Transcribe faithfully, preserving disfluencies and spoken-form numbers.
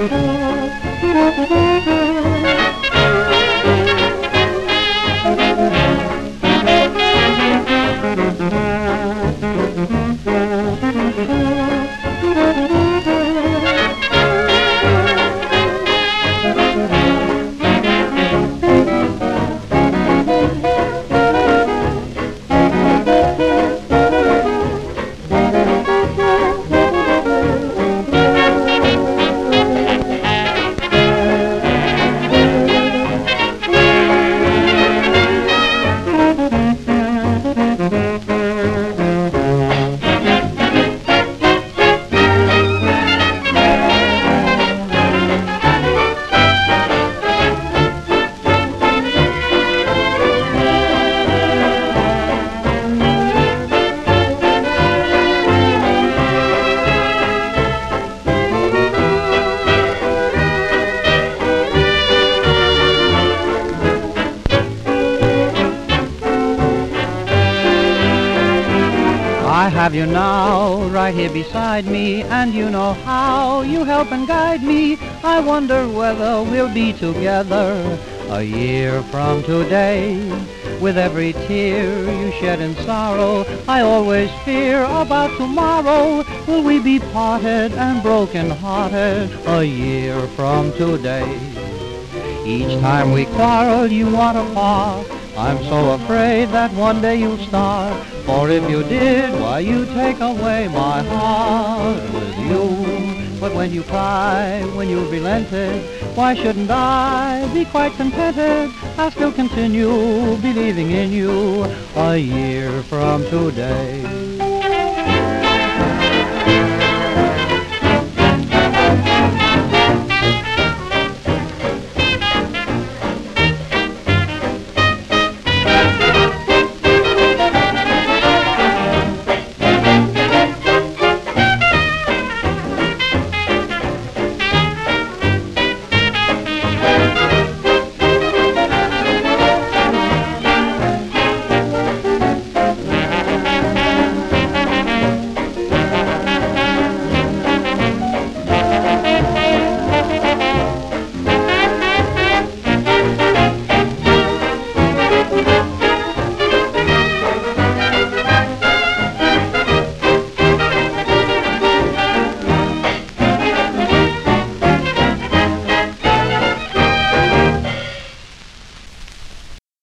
I have you now, right here beside me, and you know how you help and guide me. I wonder whether we'll be together a year from today. With every tear you shed in sorrow, I always fear about tomorrow. Will we be parted and broken-hearted a year from today? Each time we quarrel, you want to part. I'm so afraid that one day you'll start. For if you did, why, you take away my heart with you. But when you cry, when you've relented, why shouldn't I be quite contented? I still continue believing in you a year from today.